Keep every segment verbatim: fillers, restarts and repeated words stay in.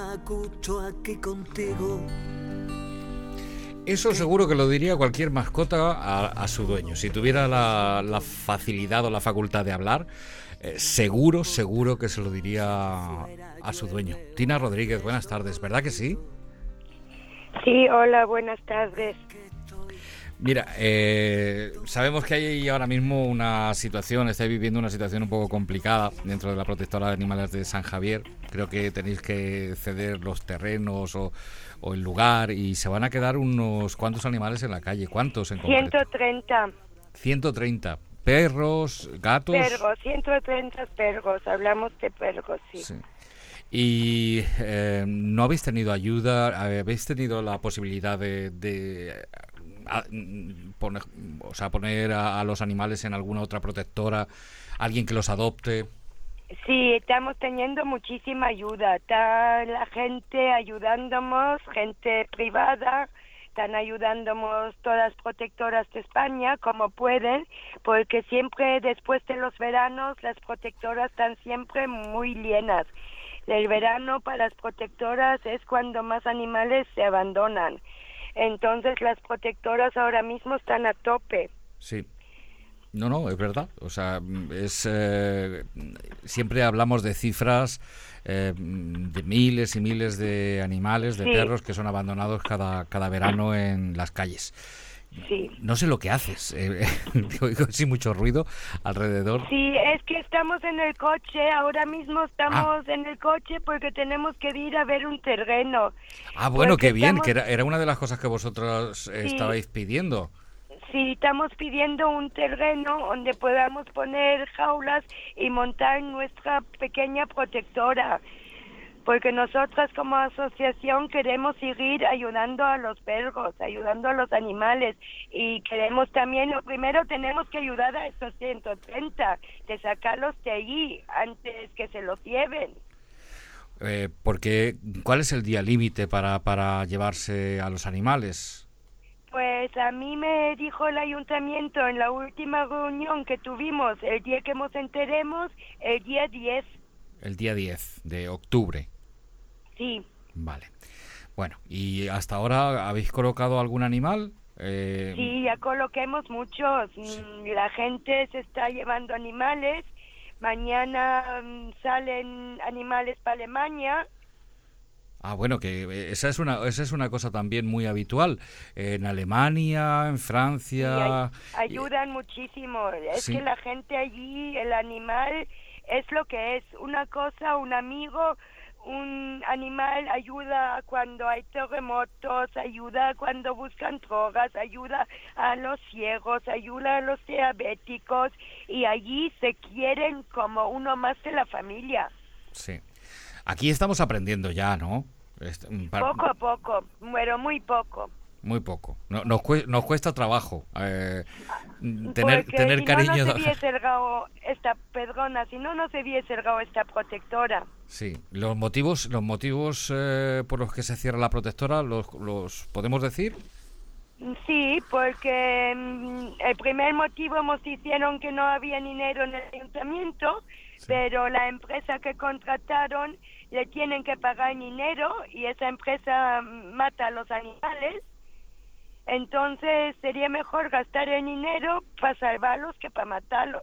más a gusto aquí contigo. Eso seguro que lo diría cualquier mascota a, a su dueño. Si tuviera la, la facilidad o la facultad de hablar, eh, seguro, seguro que se lo diría a su dueño. Tina Rodríguez, buenas tardes, ¿verdad que sí? Sí, hola, buenas tardes. Mira, eh, sabemos que hay ahora mismo una situación, estáis viviendo una situación un poco complicada dentro de la protectora de animales de San Javier. Creo que tenéis que ceder los terrenos o, o el lugar y se van a quedar unos cuantos animales en la calle. ¿Cuántos en concreto? ciento treinta. ciento treinta. ¿Perros, gatos? Perros, ciento treinta perros, hablamos de perros, sí. Sí. ¿Y eh, no habéis tenido ayuda? ¿Habéis tenido la posibilidad de... de A, poner, o sea, poner a, a los animales en alguna otra protectora, alguien que los adopte? Sí, estamos teniendo muchísima ayuda. Está la gente ayudándonos, gente privada, están ayudándonos todas las protectoras de España como pueden, porque siempre después de los veranos las protectoras están siempre muy llenas. El verano para las protectoras es cuando más animales se abandonan. Entonces las protectoras ahora mismo están a tope. Sí. No, no, es verdad. O sea, es eh, siempre hablamos de cifras eh, de miles y miles de animales, de sí. perros que son abandonados cada, cada verano en las calles. Sí. No sé lo que haces. Eh, oigo así mucho ruido alrededor. Sí, es que estamos en el coche, ahora mismo estamos ah. en el coche porque tenemos que ir a ver un terreno. Ah, bueno, qué bien, estamos... que era, era una de las cosas que vosotros eh, sí. estabais pidiendo. Sí, estamos pidiendo un terreno donde podamos poner jaulas y montar nuestra pequeña protectora. Porque nosotras como asociación queremos seguir ayudando a los perros, ayudando a los animales y queremos también, lo primero tenemos que ayudar a estos ciento treinta, de sacarlos de allí antes que se los lleven. Eh, porque, ¿cuál es el día límite para, para llevarse a los animales? Pues a mí me dijo el ayuntamiento en la última reunión que tuvimos, el día que nos enteremos, el día diez. El día diez de octubre. Sí. Vale. Bueno, ¿y hasta ahora habéis colocado algún animal? Eh... Sí, ya coloquemos muchos. Sí. La gente se está llevando animales. Mañana um, salen animales para Alemania. Ah, bueno, que esa es una esa es una cosa también muy habitual. En Alemania, en Francia... Sí, ay, ayudan muchísimo. Es sí. que la gente allí, el animal, es lo que es. Una cosa, un amigo... Un animal ayuda cuando hay terremotos, ayuda cuando buscan drogas, ayuda a los ciegos, ayuda a los diabéticos y allí se quieren como uno más de la familia. Sí. Aquí estamos aprendiendo ya, ¿no? Poco a poco, pero muy poco. Muy poco. No, nos, cuesta, nos cuesta trabajo eh, tener, tener si cariño. No, no se hubiese cerrado esta, perdona, si no, no se hubiese cerrado esta protectora. Sí, los motivos, los motivos eh, por los que se cierra la protectora, ¿los, los podemos decir? Sí, porque um, el primer motivo nos dijeron que no había dinero en el ayuntamiento, sí. Pero la empresa que contrataron le tienen que pagar dinero y esa empresa mata a los animales. Entonces sería mejor gastar el dinero para salvarlos que para matarlos.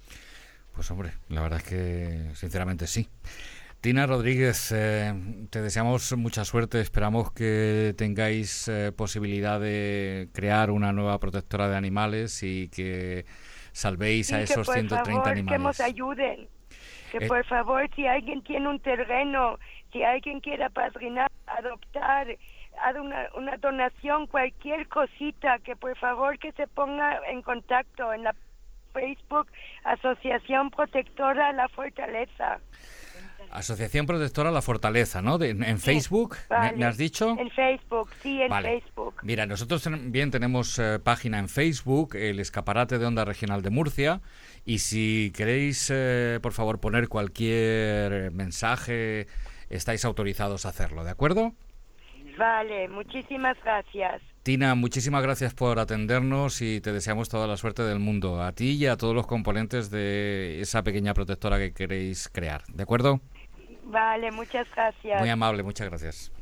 Pues hombre, la verdad es que sinceramente sí. Tina Rodríguez, eh, te deseamos mucha suerte, esperamos que tengáis eh, posibilidad de crear una nueva protectora de animales y que salvéis sí, a esos ciento treinta favor, animales. Que nos ayuden, que eh, por favor, si alguien tiene un terreno, si alguien quiere apadrinar, adoptar, haga una, una donación, cualquier cosita, que por favor que se ponga en contacto en la Facebook Asociación Protectora La Fortaleza. Asociación Protectora La Fortaleza, ¿no? De, en sí, Facebook, vale. ¿me, ¿me has dicho? En Facebook, sí, en vale. Facebook. Mira, nosotros también tenemos eh, página en Facebook, el Escaparate de Onda Regional de Murcia, y si queréis, eh, por favor, poner cualquier mensaje, estáis autorizados a hacerlo, ¿de acuerdo? Vale, muchísimas gracias. Tina, muchísimas gracias por atendernos y te deseamos toda la suerte del mundo, a ti y a todos los componentes de esa pequeña protectora que queréis crear, ¿de acuerdo? Vale, muchas gracias. Muy amable, muchas gracias.